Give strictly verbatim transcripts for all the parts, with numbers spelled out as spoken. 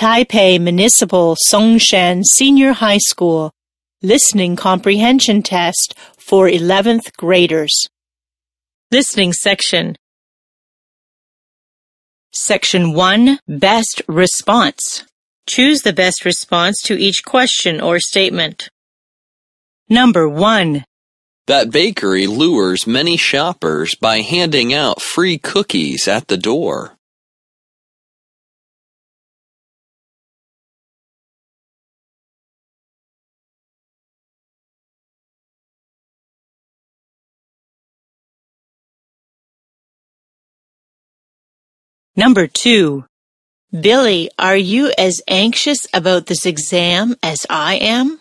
Taipei Municipal Songshan Senior High School Listening Comprehension Test for eleventh graders. Listening section. Section one, Best Response. Choose the best response to each question or statement. Number one. That bakery lures many shoppers by handing out free cookies at the door. Number two. Billy, are you as anxious about this exam as I am?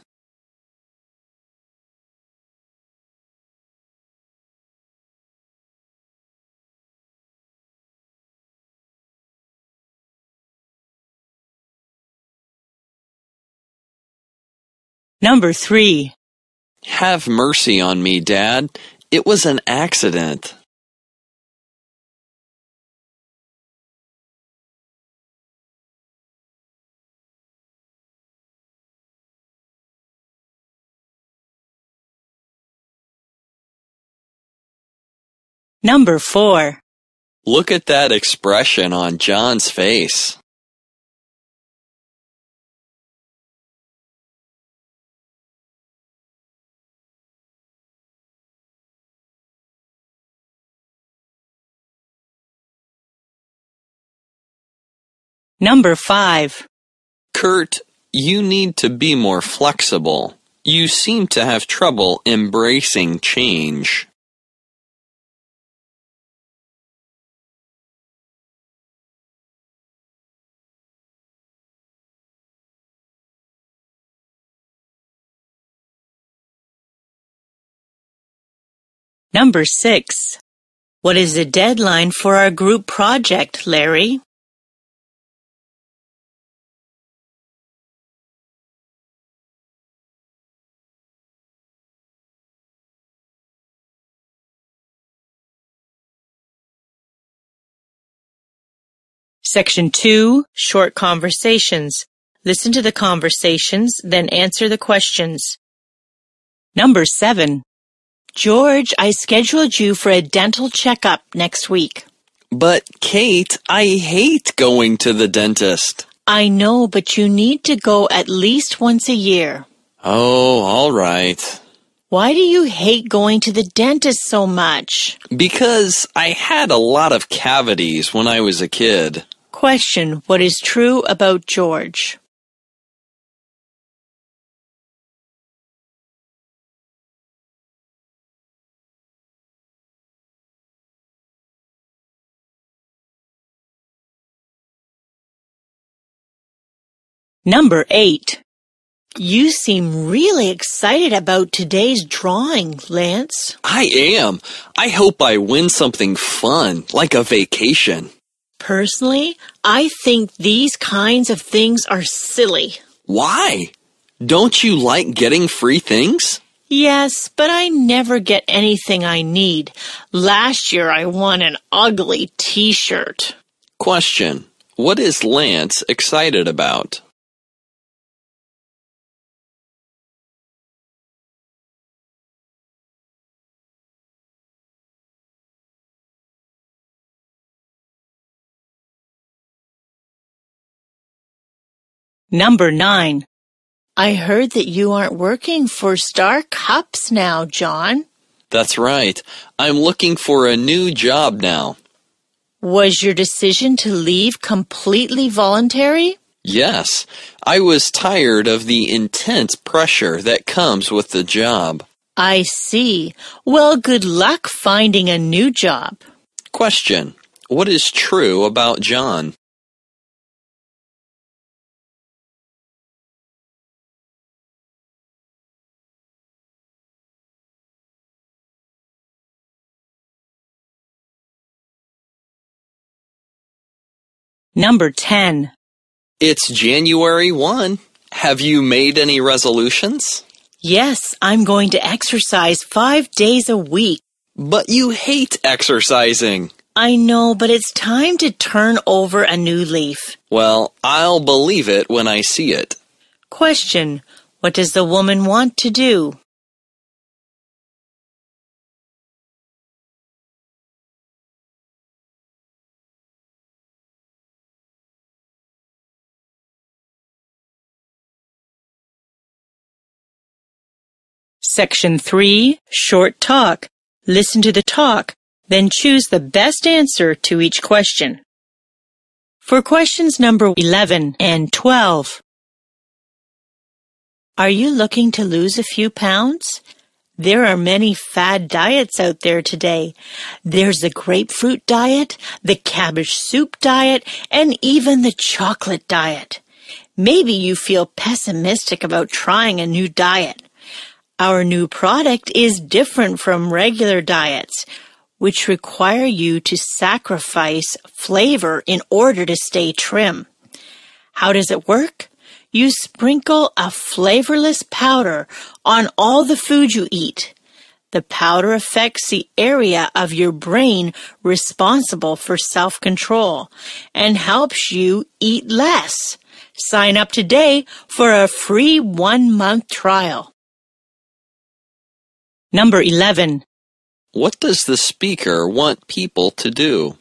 Number three. Have mercy on me, Dad. It was an accident. Number four. Look at that expression on John's face. Number five. Kurt, you need to be more flexible. You seem to have trouble embracing change. Number six. What is the deadline for our group project, Larry? Section two, Short Conversations. Listen to the conversations, then answer the questions. Number seven. George, I scheduled you for a dental checkup next week. But, Kate, I hate going to the dentist. I know, but you need to go at least once a year. Oh, all right. Why do you hate going to the dentist so much? Because I had a lot of cavities when I was a kid. Question, what is true about George? Number eight. You seem really excited about today's drawing, Lance. I am. I hope I win something fun, like a vacation. Personally, I think these kinds of things are silly. Why? Don't you like getting free things? Yes, but I never get anything I need. Last year I won an ugly t-shirt. Question. What is Lance excited about? Number nine. I heard that you aren't working for Star Cups now, John. That's right. I'm looking for a new job now. Was your decision to leave completely voluntary? Yes. I was tired of the intense pressure that comes with the job. I see. Well, good luck finding a new job. Question. What is true about John? Number ten. It's January first. Have you made any resolutions? Yes, I'm going to exercise five days a week. But you hate exercising. I know, but it's time to turn over a new leaf. Well, I'll believe it when I see it. Question: what does the woman want to do? Section three, Short Talk. Listen to the talk, then choose the best answer to each question. For questions number eleven and twelve, are you looking to lose a few pounds? There are many fad diets out there today. There's the grapefruit diet, the cabbage soup diet, and even the chocolate diet. Maybe you feel pessimistic about trying a new diet. Our new product is different from regular diets, which require you to sacrifice flavor in order to stay trim. How does it work? You sprinkle a flavorless powder on all the food you eat. The powder affects the area of your brain responsible for self-control and helps you eat less. Sign up today for a free one-month trial. Number eleven. What does the speaker want people to do?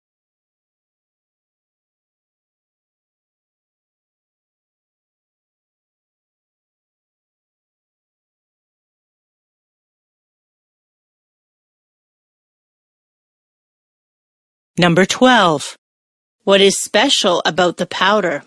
Number twelve. What is special about the powder?